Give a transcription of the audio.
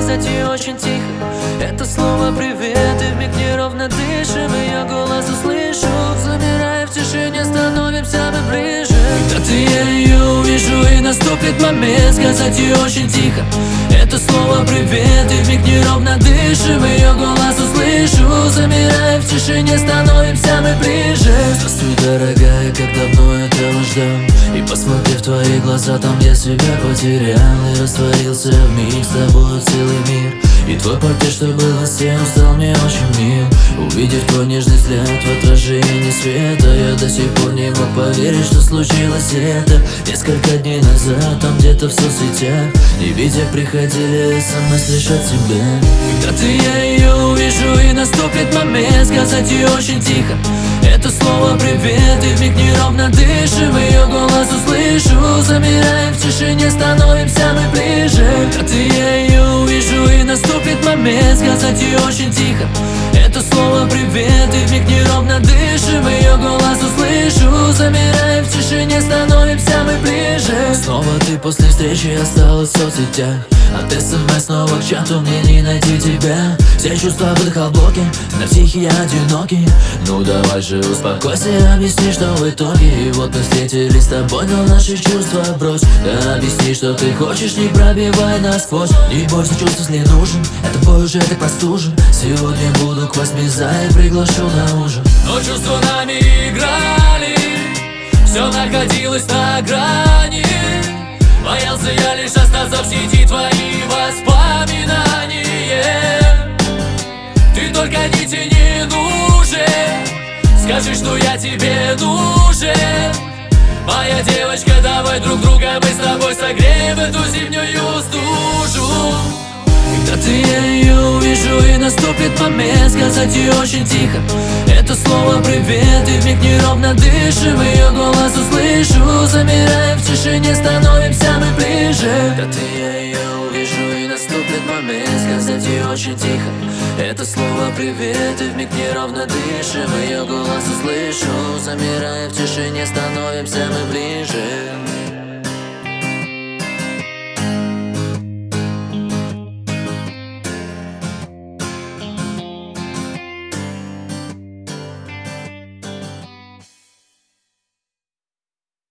сказать ей очень тихо это слово привет, и вмиг неровно дышим. Ее голос услышу, замирая в тишине, становимся мы ближе. Когда-то я ее увижу, и наступит момент сказать ей очень тихо это слово привет, и вмиг неровно дышим. Ее голос услышу, замирая в тишине, становимся мы ближе. Здравствуй, дорогая, как давно этого ждал. И посмотрев в твои глаза, там я себя потерял и растворился вмиг с тобой целый мир. И твой портрет, что был на стене, стал мне очень мил. Увидев твой нежный взгляд в отражении света, я до сих пор не мог поверить, что случилось это. Несколько дней назад, там где-то в соцсетях, не видя, приходили смс лишь от тебя. Когда-то я ее увижу, и наступит момент сказать ей очень тихо это слово привет, и вмиг неровно дышим. Ее голос услышу, замираем в тишине, становимся мы ближе. Когда-то я ее увижу, и наступит момент сказать ей очень тихо это слово привет, и вмиг неровно дышим. Ее голос услышу, замираем в тишине, становимся мы ближе. Снова ты после встречи осталась в соцсетях, от смс снова к чату, мне не найти тебя. Все чувства выдыхал в блоке, ты на психе, я одинокий. Ну давай же успокойся, объясни, что в итоге. И вот мы встретились с тобой, но наши чувства брось. Да объясни, что ты хочешь, не пробивай насквозь. Не бойся, чувств не нужен, это бой уже так простужен. Сегодня буду к 8 за и приглашу на ужин. Но чувства нами играли, все находилось на грани. Боялся я лишь остаться в сети твои воспоминания. Ты только не тяни, нужен, скажи, что я тебе нужен. Моя девочка, давай друг друга мы с тобой согреем эту зимнюю стужу. Когда-то я ее увижу, и наступит момент сказать ей очень тихо это слово привет, и вмиг неровно дышим. Ее голос услышу, замираем в тишине, становимся мы ближе. Когда-то я ее увижу, и наступит момент сказать ей очень тихо это слово привет, и вмиг неровно дышим. Ее голос услышу, замираем в тишине, становимся мы ближе.